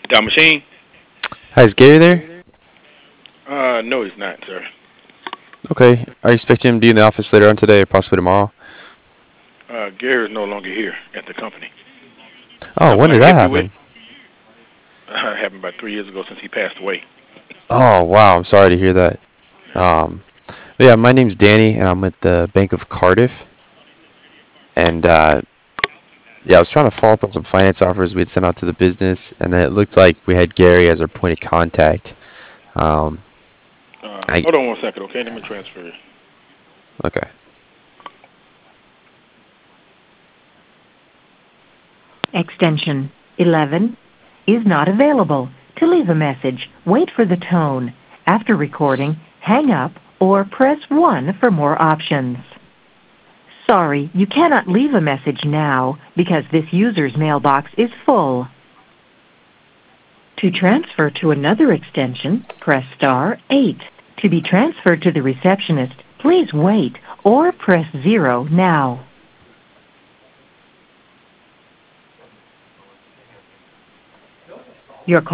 That machine? Hi, is Gary there? No, he's not, sir. Okay. Are you expecting him to be in the office later on today or possibly tomorrow? Gary is no longer here at the company. Oh, Something when I did can that help you with? happen? Happened about 3 years ago since he passed away. Oh, wow. I'm sorry to hear that. Um, but yeah, my name's Danny, and I'm with the Bank of Cardiff. And yeah, I was trying to follow up on some finance offers we had sent out to the business, and then it looked like we had Gary as our point of contact. Um, I Hold on 1 second, okay? Let me transfer you. okay. Extension 11 is not available. To leave a message, wait for the tone. After recording, hang up or press 1 for more options. Sorry, you cannot leave a message now because this user's mailbox is full. To transfer to another extension, press star 8. To be transferred to the receptionist, please wait or press 0 now. Your